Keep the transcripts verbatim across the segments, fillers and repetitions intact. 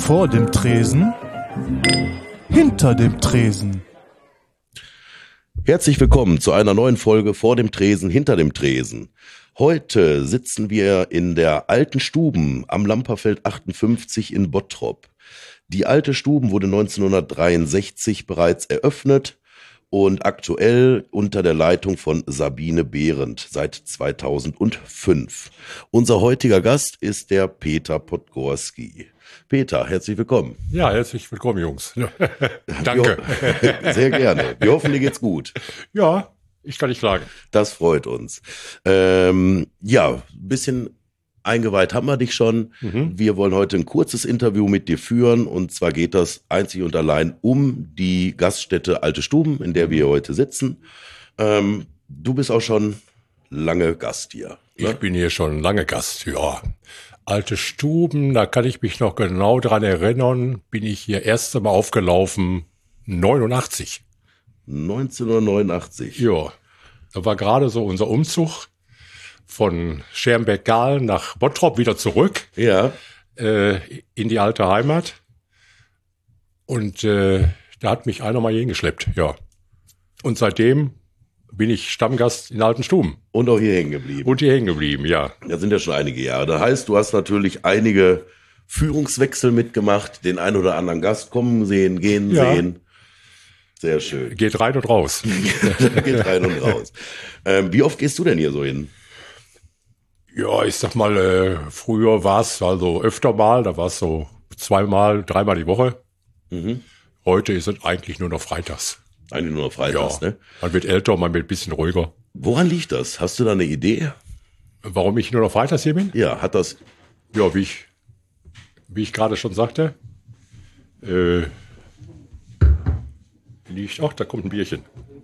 Vor dem Tresen, hinter dem Tresen. Herzlich willkommen zu einer neuen Folge Vor dem Tresen, hinter dem Tresen. Heute sitzen wir in der alten Stuben am Lamperfeld achtundfünfzig in Bottrop. Die alte Stuben wurde neunzehnhundertdreiundsechzig bereits eröffnet und aktuell unter der Leitung von Sabine Behrendt seit zweitausendfünf. Unser heutiger Gast ist der Peter Podgorski. Peter, herzlich willkommen. Ja, herzlich willkommen, Jungs. Danke. Wir, sehr gerne. Wir hoffen, dir geht's gut. Ja, ich kann nicht klagen. Das freut uns. Ähm, ja, ein bisschen eingeweiht haben wir dich schon. Mhm. Wir wollen heute ein kurzes Interview mit dir führen. Und zwar geht das einzig und allein um die Gaststätte Alte Stuben, in der wir heute sitzen. Ähm, du bist auch schon lange Gast hier. Ne? Ich bin hier schon lange Gast, ja. Alte Stuben, da kann ich mich noch genau dran erinnern, bin ich hier erst einmal aufgelaufen, neunundachtzig. neunzehnhundertneunundachtzig. Ja, da war gerade so unser Umzug von Schermbeck-Gahlen nach Bottrop wieder zurück. Ja. Äh, in die alte Heimat. Und äh, da hat mich einer mal hier hingeschleppt, ja. Und seitdem bin ich Stammgast in Alten Stuben. Und auch hier hängen geblieben. Und hier hängen geblieben, ja. Das sind ja schon einige Jahre. Das heißt, du hast natürlich einige Führungswechsel mitgemacht, den einen oder anderen Gast kommen sehen, gehen ja. sehen. Sehr schön. Geht rein und raus. Geht rein und raus. Ähm, wie oft gehst du denn hier so hin? Ja, ich sag mal, äh, früher war es also öfter mal, da war es so zweimal, dreimal die Woche. Mhm. Heute ist es eigentlich nur noch freitags. Eigentlich nur noch freitags, ja. Ne? Man wird älter, man wird ein bisschen ruhiger. Woran liegt das? Hast du da eine Idee? Warum ich nur noch freitags hier bin? Ja, hat das... Ja, wie ich, wie ich gerade schon sagte, äh, liegt... Ach, da kommt ein Bierchen.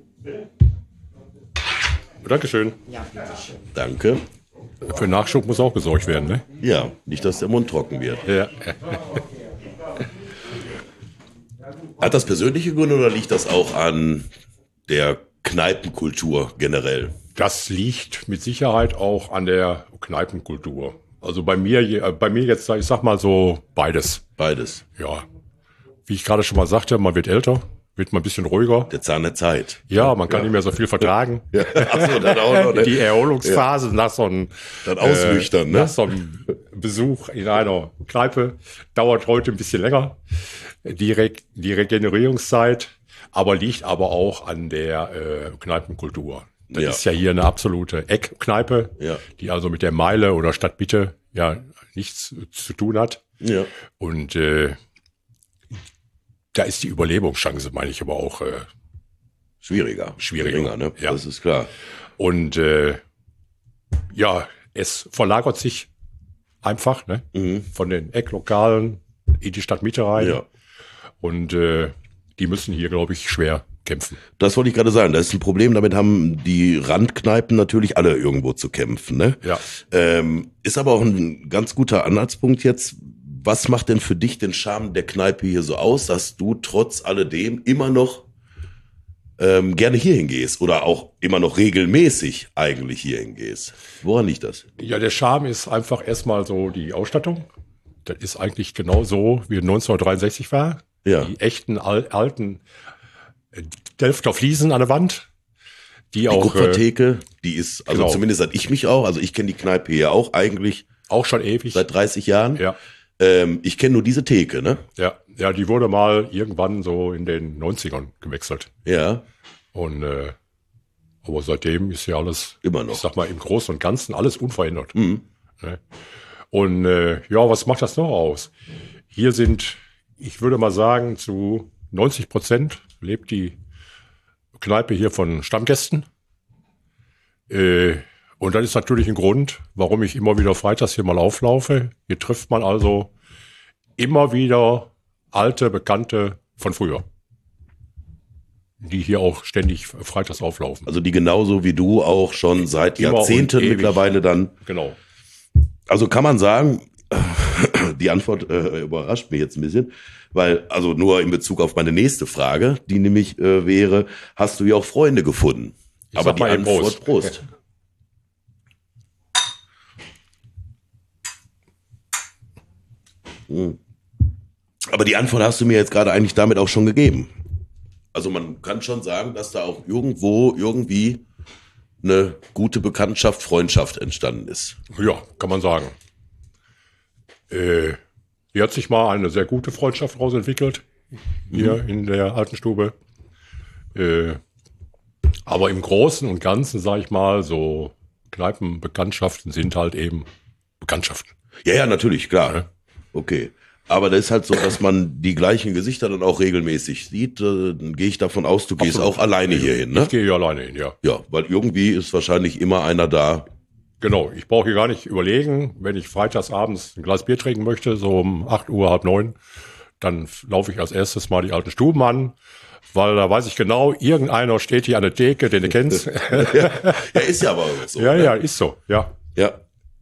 Dankeschön. Ja, bitteschön. Danke. Für Nachschub muss auch gesorgt werden, ne? Ja, nicht, dass der Mund trocken wird. Ja. Hat das persönliche Gründe oder liegt das auch an der Kneipenkultur generell? Das liegt mit Sicherheit auch an der Kneipenkultur. Also bei mir, bei mir jetzt, ich sag mal so beides. Beides. Ja. Wie ich gerade schon mal sagte, man wird älter, wird man ein bisschen ruhiger. Der Zahn der Zeit. Ja, man kann ja. nicht mehr so viel vertragen. Ja. Ach so, dann auch noch, ne? Die Erholungsphase ja. nach so einem dann ausnüchtern, äh, ne? nach so einem Besuch in einer Kneipe dauert heute ein bisschen länger. Die, Re- die Regenerierungszeit, aber liegt aber auch an der äh, Kneipenkultur. Das ja. ist ja hier eine absolute Eckkneipe, ja. die also mit der Meile oder Stadtmitte ja nichts zu tun hat. Ja. Und äh, da ist die Überlebungschance, meine ich, aber auch äh, schwieriger. Schwieriger, Geringer, ne? Ja. Das ist klar. Und äh, ja, es verlagert sich einfach ne? Mhm. von den Ecklokalen in die Stadtmitte rein. Ja. Und äh, die müssen hier, glaube ich, schwer kämpfen. Das wollte ich gerade sagen. Das ist ein Problem. Damit haben die Randkneipen natürlich alle irgendwo zu kämpfen. Ne? Ja. Ähm, ist aber auch ein ganz guter Anhaltspunkt jetzt. Was macht denn für dich den Charme der Kneipe hier so aus, dass du trotz alledem immer noch ähm, gerne hierhin gehst oder auch immer noch regelmäßig eigentlich hierhin gehst? Woran liegt das? Ja, der Charme ist einfach erstmal so die Ausstattung. Das ist eigentlich genau so, wie neunzehnhundertdreiundsechzig war. Ja. Die echten al- alten Delfter Fliesen an der Wand. Die, die auch Kupfertheke, die ist, also genau. zumindest seit ich mich auch, also ich kenne die Kneipe hier auch eigentlich. Auch schon ewig. Seit dreißig Jahren. Ja. Ähm, ich kenne nur diese Theke, ne? Ja, ja, die wurde mal irgendwann so in den neunzigern gewechselt. Ja. Und äh, aber seitdem ist ja alles, immer noch. Ich sag mal, im Großen und Ganzen alles unverändert. Mhm. Ne? Und äh, ja, was macht das noch aus? Hier sind, ich würde mal sagen, zu neunzig Prozent lebt die Kneipe hier von Stammgästen. Äh, und das ist natürlich ein Grund, warum ich immer wieder freitags hier mal auflaufe. Hier trifft man also immer wieder alte Bekannte von früher, die hier auch ständig freitags auflaufen. Also die genauso wie du auch schon seit immer Jahrzehnten mittlerweile dann. Genau. Also kann man sagen, die Antwort äh, überrascht mich jetzt ein bisschen, weil, also nur in Bezug auf meine nächste Frage, die nämlich äh, wäre, hast du ja auch Freunde gefunden? Ich Aber die mal Antwort, Prost. Prost. Hm. Aber die Antwort hast du mir jetzt gerade eigentlich damit auch schon gegeben. Also man kann schon sagen, dass da auch irgendwo irgendwie eine gute Bekanntschaft, Freundschaft entstanden ist. Ja, kann man sagen. Äh, hier hat sich mal eine sehr gute Freundschaft daraus entwickelt, hier mhm. in der alten Stube. Äh, aber im Großen und Ganzen, sag ich mal, so Kneipenbekanntschaften sind halt eben Bekanntschaften. Ja, ja, natürlich, klar. Ja. Okay. Aber das ist halt so, dass man die gleichen Gesichter dann auch regelmäßig sieht. Dann gehe ich davon aus, du gehst Absolut. auch alleine hier hin, ne? Ich gehe hier alleine hin, ja. Ja, weil irgendwie ist wahrscheinlich immer einer da. Genau, ich brauche hier gar nicht überlegen, wenn ich freitags abends ein Glas Bier trinken möchte, so um acht Uhr, halb neun, dann laufe ich als erstes mal die alten Stuben an, weil da weiß ich genau, irgendeiner steht hier an der Theke, den du kennst. ja, ja, ist ja aber so. Ja, ne? ja, ist so, ja. Ja.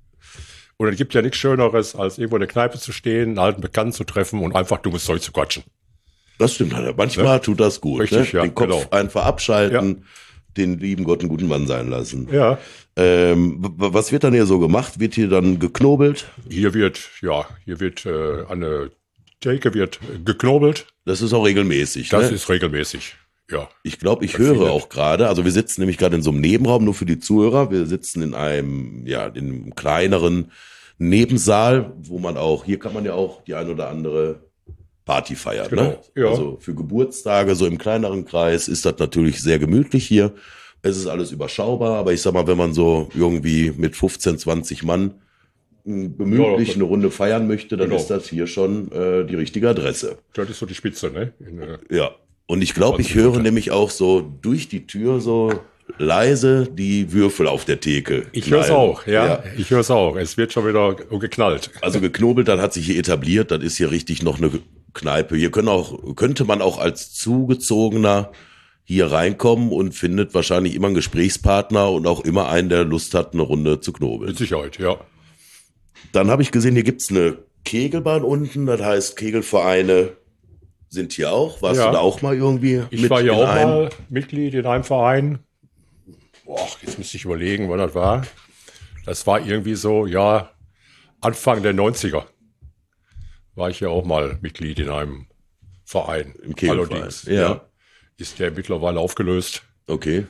Und es gibt ja nichts Schöneres, als irgendwo in der Kneipe zu stehen, einen alten Bekannten zu treffen und einfach dummes Zeug zu quatschen. Das stimmt halt. Manchmal Ja. tut das gut. Richtig, ne? ja, Den Kopf genau. einfach abschalten, den lieben Gott einen guten Mann sein lassen. Ja. Ähm, w- was wird dann hier so gemacht? Wird hier dann geknobelt? Hier wird, ja, hier wird äh, eine Theke wird geknobelt. Das ist auch regelmäßig. Das ne? ist regelmäßig, ja. Ich glaube, ich Das höre findet- auch gerade, also wir sitzen nämlich gerade in so einem Nebenraum, nur für die Zuhörer. Wir sitzen in einem, ja, in einem kleineren Nebensaal, wo man auch, hier kann man ja auch die ein oder andere Party feiern. Genau, Ne? ja. Also für Geburtstage, so im kleineren Kreis, ist das natürlich sehr gemütlich hier. Es ist alles überschaubar, aber ich sag mal, wenn man so irgendwie mit fünfzehn, zwanzig Mann mh, gemütlich Ja, eine Runde feiern möchte, dann genau. ist das hier schon äh, die richtige Adresse. Das ist so die Spitze, ne? In, äh, Ja. Und ich glaube, ich zwanzig höre Minuten. nämlich auch so durch die Tür so leise die Würfel auf der Theke. ich höre es knallen. auch, ja, Ich höre es auch. Es wird schon wieder geknallt. Also geknobelt, das hat sich hier etabliert, das ist hier richtig noch eine Kneipe. Hier können auch, könnte man auch als Zugezogener hier reinkommen und findet wahrscheinlich immer einen Gesprächspartner und auch immer einen, der Lust hat, eine Runde zu knobeln. Mit Sicherheit, ja. Dann habe ich gesehen, hier gibt's eine Kegelbahn unten, das heißt Kegelvereine sind hier auch. Warst Ja. du da auch mal irgendwie Ich mit war hier in auch einem? mal Mitglied in einem Verein. Boah, jetzt müsste ich überlegen, wann das war. Das war irgendwie so, ja, Anfang der neunziger war ich ja auch mal Mitglied in einem Verein. Im Kegelverein, Allerdings, ja. ist der mittlerweile aufgelöst. Okay,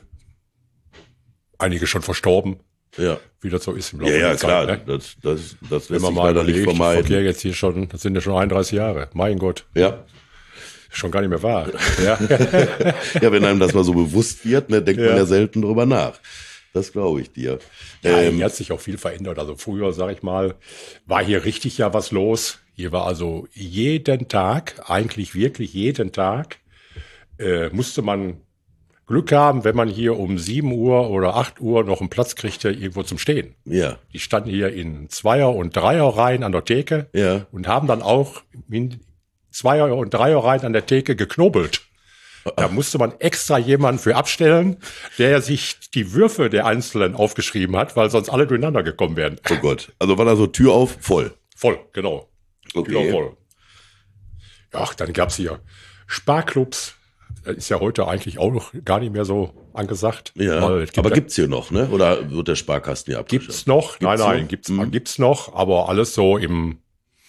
Einige schon verstorben, ja. wie das so ist im Laufe Ja, ja, der klar, Zeit. Ne? das, das, das Wenn lässt man sich mal leider nicht überlegt, ich verkehre vermeiden. jetzt hier schon, das sind ja schon einunddreißig Jahre. Mein Gott, Ja. schon gar nicht mehr wahr. Ja. ja, wenn einem das mal so bewusst wird, ne, denkt Ja. man ja selten drüber nach. Das glaube ich dir. Ja, Ähm, hier hat sich auch viel verändert. Also früher, sag ich mal, war hier richtig ja was los. Hier war also jeden Tag, eigentlich wirklich jeden Tag, äh, musste man Glück haben, wenn man hier um sieben Uhr oder acht Uhr noch einen Platz kriegte, irgendwo zum Stehen. ja, Die standen hier in Zweier- und Dreierreihen an der Theke ja. und haben dann auch in Zweier- und Dreierreihen an der Theke geknobelt. Da musste man extra jemanden für abstellen, der sich die Würfe der Einzelnen aufgeschrieben hat, weil sonst alle durcheinander gekommen wären. Oh Gott. Also war da so Tür auf, voll. Voll, genau. Okay. Tür voll. Ach, dann gab's hier Sparclubs. Das ist ja heute eigentlich auch noch gar nicht mehr so angesagt. Ja. Weil es gibt Aber ja- gibt's hier noch, ne? Oder wird der Sparkasten hier abgeschafft? Gibt's noch? nein, nein, noch? gibt's, Mhm. gibt's noch, aber alles so im,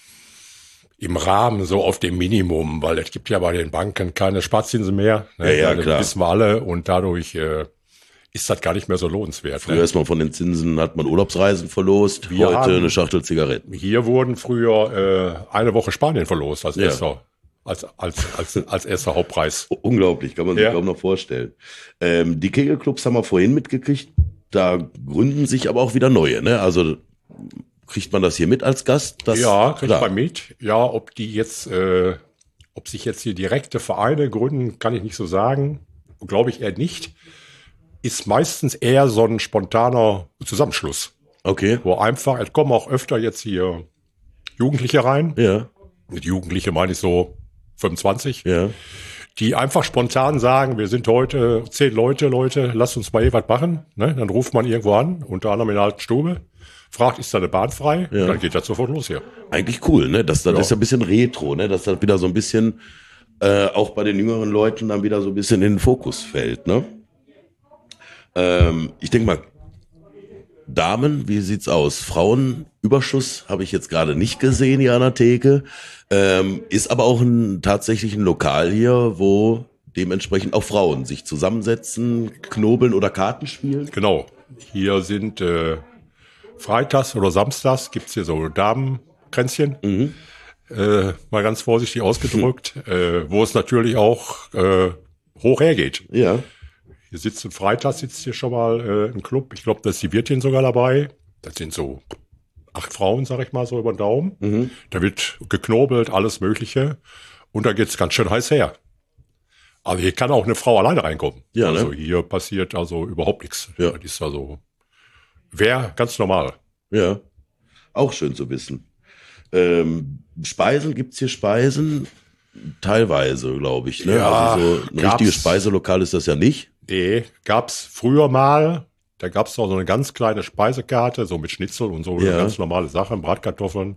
im Rahmen, so auf dem Minimum, weil es gibt ja bei den Banken keine Sparzinsen mehr. Ne? Ja, ja, Das klar. wissen wir alle und dadurch äh, ist das gar nicht mehr so lohnenswert. Früher Ne? ist man von den Zinsen, hat man Urlaubsreisen verlost, Wir heute haben- eine Schachtel Zigaretten. Hier wurden früher äh, eine Woche Spanien verlost als Ja. erster, als, als, als, als erster Hauptpreis. Unglaublich, kann man sich Ja. kaum noch vorstellen. Ähm, die Kegelclubs haben wir vorhin mitgekriegt, da gründen sich aber auch wieder neue, ne? Also kriegt man das hier mit als Gast? Das, Ja, kriegt klar. man mit. Ja, ob die jetzt, äh, ob sich jetzt hier direkte Vereine gründen, kann ich nicht so sagen. Glaube ich eher nicht. Ist meistens eher so ein spontaner Zusammenschluss, Okay, wo einfach, es kommen auch öfter jetzt hier Jugendliche rein. ja, Mit Jugendliche meine ich so fünfundzwanzig, ja. die einfach spontan sagen, wir sind heute zehn Leute, Leute, lasst uns mal hier was machen. Ne? Dann ruft man irgendwo an, unter anderem in der alten Stube, fragt, ist da eine Bahn frei? Ja. Und dann geht das sofort los hier. Eigentlich cool, ne? Das, das Ja. ist ja ein bisschen retro, ne? Dass das wieder so ein bisschen äh, auch bei den jüngeren Leuten dann wieder so ein bisschen in den Fokus fällt, ne? Ähm, ich denke mal, Damen, wie sieht's aus? Frauenüberschuss habe ich jetzt gerade nicht gesehen hier an der Theke. Ähm, ist aber auch ein tatsächlich ein Lokal hier, wo dementsprechend auch Frauen sich zusammensetzen, knobeln oder Karten spielen. Genau. Hier sind äh, freitags oder samstags gibt's hier so Damenkränzchen. Mhm. Äh, mal ganz vorsichtig ausgedrückt, hm. äh, wo es natürlich auch äh, hoch hergeht. Ja. Hier sitzt ein Freitag, sitzt hier schon mal äh, ein Club. Ich glaube, da ist die Wirtin sogar dabei. Das sind so acht Frauen, sag ich mal, so über den Daumen. Mhm. Da wird geknobelt, alles Mögliche. Und da geht's ganz schön heiß her. Aber hier kann auch eine Frau alleine reinkommen. Ja, also ne? Hier passiert also überhaupt nichts. Ja. Das ist also, wäre ganz normal. Ja, auch schön zu wissen. Ähm, Speisen, gibt's hier Speisen? Teilweise, glaube ich. Ne? Ja, also so ein richtiges Speiselokal ist das ja nicht. Nee, gab's früher mal. Da gab's noch so eine ganz kleine Speisekarte, so mit Schnitzel und so, ja. Ganz normale Sachen, Bratkartoffeln.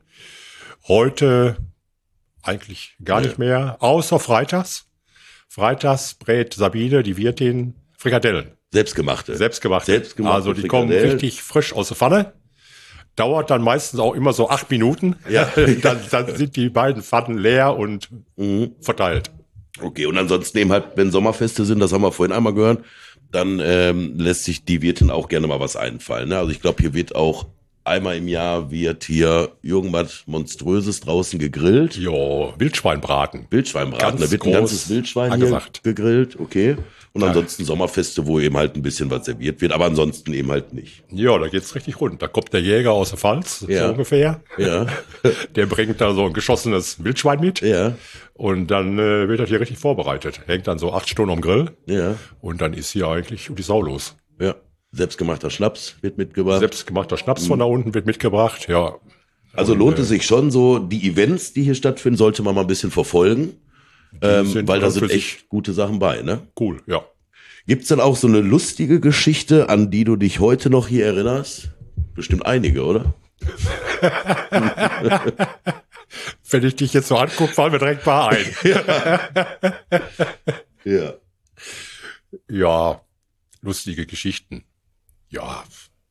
Heute eigentlich gar ja. nicht mehr, außer freitags. Freitags brät Sabine, die Wirtin, Frikadellen. Selbstgemachte. Selbstgemachte. Selbstgemachte also die kommen richtig frisch aus der Pfanne. Dauert dann meistens auch immer so acht Minuten. Ja. dann, dann sind die beiden Pfannen leer und mhm. verteilt. Okay, und ansonsten eben halt, wenn Sommerfeste sind, das haben wir vorhin einmal gehört, dann ähm, lässt sich die Wirtin auch gerne mal was einfallen. Ne? Also ich glaube, hier wird auch einmal im Jahr wird hier irgendwas Monströses draußen gegrillt. Ja, Wildschweinbraten. Wildschweinbraten, da wird ein ganzes Wildschwein angesagt. Hier gegrillt, okay. Und ansonsten ja. Sommerfeste, wo eben halt ein bisschen was serviert wird, aber ansonsten eben halt nicht. Ja, da geht's richtig rund. Da kommt der Jäger aus der Pfalz, ja. so ungefähr. Ja. Der bringt da so ein geschossenes Wildschwein mit. Ja. Und dann äh, wird das hier richtig vorbereitet. Hängt dann so acht Stunden am Grill. Ja. Und dann ist hier eigentlich die Sau los. Ja. Selbstgemachter Schnaps wird mitgebracht. Selbstgemachter Schnaps von da unten wird mitgebracht, ja. Also und, lohnt es sich schon so, die Events, die hier stattfinden, sollte man mal ein bisschen verfolgen. Ähm, weil da sind echt gute Sachen bei, ne? Cool, ja. Gibt's dann auch so eine lustige Geschichte, an die du dich heute noch hier erinnerst? Bestimmt einige, oder? Wenn ich dich jetzt so angucke, fallen mir direkt ein paar ein. Ja. Ja, lustige Geschichten. Ja.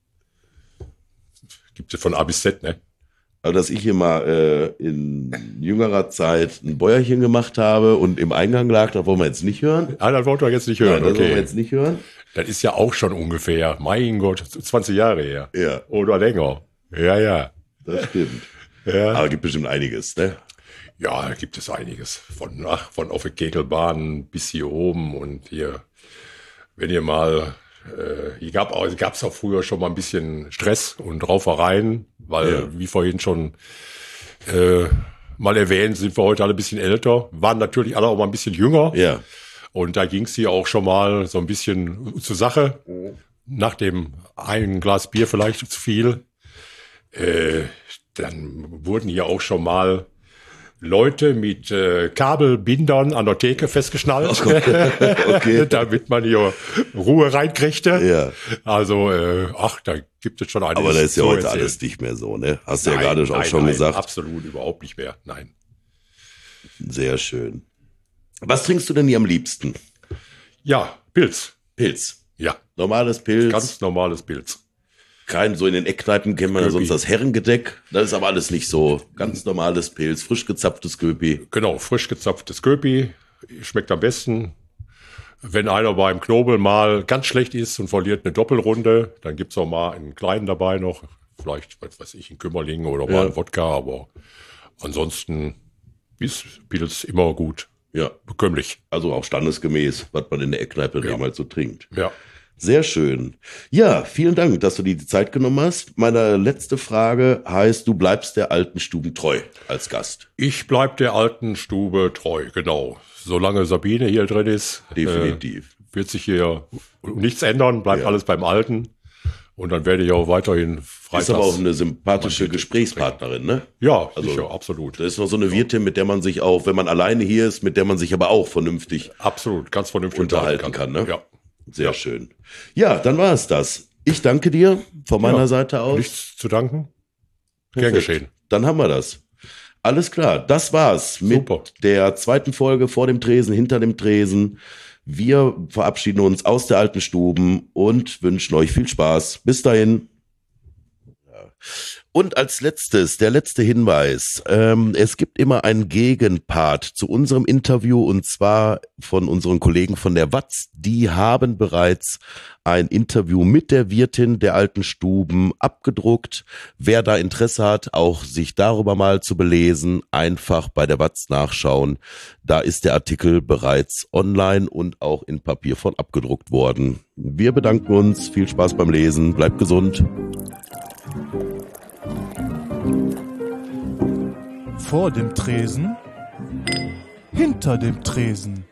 Gibt es von A bis Z, ne? Also, dass ich hier mal äh, in jüngerer Zeit ein Bäuerchen gemacht habe und im Eingang lag, das wollen wir jetzt nicht hören. Ah, das wollen wir jetzt nicht hören, Nein, das okay. wollen wir jetzt nicht hören. Das ist ja auch schon ungefähr, mein Gott, zwanzig Jahre her. Ja. Oder länger. Ja, ja. Das stimmt. Ja. Aber gibt bestimmt einiges, ne? Ja, da gibt es einiges. Von, ach, von auf der Kegelbahn bis hier oben und hier, wenn ihr mal, äh, hier gab auch, gab's auch früher schon mal ein bisschen Stress und Raufereien, weil, ja. wie vorhin schon äh, mal erwähnt, sind wir heute alle ein bisschen älter, waren natürlich alle auch mal ein bisschen jünger. Ja. Und da ging's hier auch schon mal so ein bisschen zur Sache. Nach dem einen Glas Bier vielleicht zu viel. Äh, dann wurden hier auch schon mal Leute mit äh, Kabelbindern an der Theke festgeschnallt, okay. damit man hier Ruhe reinkriegte. Ja. Also, äh, ach, da gibt es schon einiges. Aber da ist ja heute erzählen. Alles nicht mehr so, ne? Hast du nein, ja gerade auch nein, schon nein, gesagt. Absolut, überhaupt nicht mehr, nein. Sehr schön. Was trinkst du denn hier am liebsten? Ja, Pilz. Pilz. Ja. Normales Pilz. Ganz normales Pilz. Kein, so in den Eckkneipen kennen wir ja sonst das Herrengedeck. Das ist aber alles nicht so. Ganz normales Pilz, frisch gezapftes Göpi. Genau, frisch gezapftes Göpi. Schmeckt am besten. Wenn einer beim Knobel mal ganz schlecht ist und verliert eine Doppelrunde, dann gibt's auch mal einen kleinen dabei noch. Vielleicht, was weiß ich, einen Kümmerling oder mal ja. einen Wodka. Aber ansonsten ist Pilz immer gut. Ja. Bekömmlich. Also auch standesgemäß, was man in der Eckkneipe ja. mal so trinkt. Ja. Sehr schön. Ja, vielen Dank, dass du dir die Zeit genommen hast. Meine letzte Frage heißt, du bleibst der alten Stube treu als Gast. Ich bleib der alten Stube treu, genau. Solange Sabine hier drin ist, definitiv. Äh, wird sich hier nichts ändern, bleibt ja. alles beim Alten. Und dann werde ich auch weiterhin freitags... Ist aber auch eine sympathische Gesprächspartnerin, ne? Ja, also, sicher, absolut. Das ist noch so eine Wirtin, mit der man sich auch, wenn man alleine hier ist, mit der man sich aber auch vernünftig... Absolut, ganz vernünftig unterhalten kann. kann, ne? Ja. Sehr ja. schön. Ja, dann war es das. Ich danke dir von meiner ja, Seite aus. Nichts zu danken. Perfekt. Gern geschehen. Dann haben wir das. Alles klar, das war's mit Super. der zweiten Folge vor dem Tresen, hinter dem Tresen. Wir verabschieden uns aus der alten Stuben und wünschen euch viel Spaß. Bis dahin. Und als letztes, der letzte Hinweis, ähm, es gibt immer einen Gegenpart zu unserem Interview und zwar von unseren Kollegen von der Watz. Die haben bereits ein Interview mit der Wirtin der alten Stuben abgedruckt. Wer da Interesse hat, auch sich darüber mal zu belesen, einfach bei der Watz nachschauen. Da ist der Artikel bereits online und auch in Papierform abgedruckt worden. Wir bedanken uns, viel Spaß beim Lesen, bleibt gesund. Vor dem Tresen, hinter dem Tresen.